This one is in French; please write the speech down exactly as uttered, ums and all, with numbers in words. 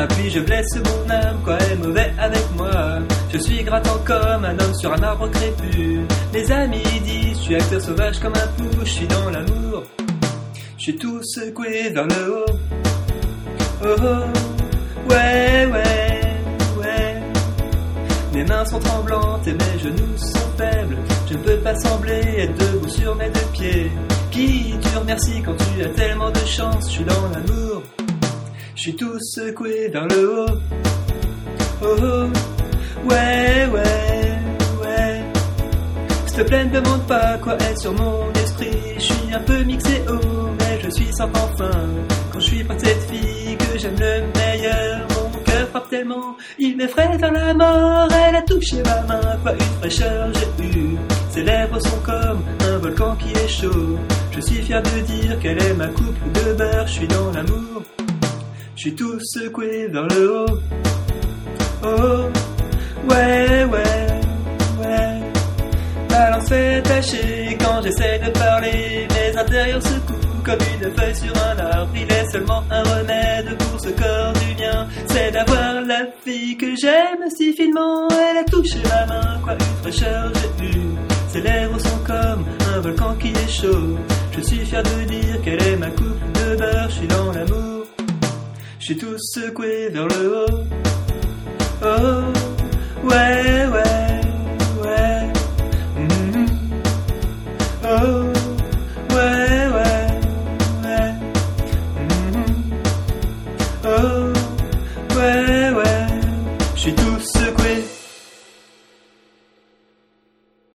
Ah puis je blesse mon âme, quoi est mauvais avec moi. Je suis grattant comme un homme sur un arbre crépus. Mes amis disent, je suis acteur sauvage comme un pou. Je suis dans l'amour, je suis tout secoué vers le haut. Oh oh, ouais ouais ouais. Mes mains sont tremblantes et mes genoux sont faibles. Je ne peux pas sembler être debout sur mes deux pieds. Qui tu remercies quand tu as tellement de chance? Je suis dans l'amour, je suis tout secoué vers le haut. Oh oh, ouais ouais ouais. S'il te plaît ne demande pas quoi est sur mon esprit. Je suis un peu mixé haut mais je suis sans fin. Quand je suis près de cette fille que j'aime le meilleur, mon cœur frappe tellement, il m'effraie vers la mort. Elle a touché ma main, quoi une fraîcheur j'ai eu. Ses lèvres sont comme un volcan qui est chaud. Je suis fier de dire qu'elle est ma coupe de beurre. Je suis dans l'amour, je suis tout secoué vers le haut. Oh, ouais, ouais, ouais. Balance fait tâcher quand j'essaie de parler. Mes intérieurs secouent comme une feuille sur un arbre. Il est seulement un remède pour ce corps du mien. C'est d'avoir la fille que j'aime si finement. Elle a touché ma main, quoi une fraîcheur j'ai eu. Ses lèvres sont comme un volcan qui est chaud. Je suis fier de dire qu'elle est ma coupe de beurre. Je suis dans l'amour, je suis tout secoué vers le haut. Oh, ouais, ouais.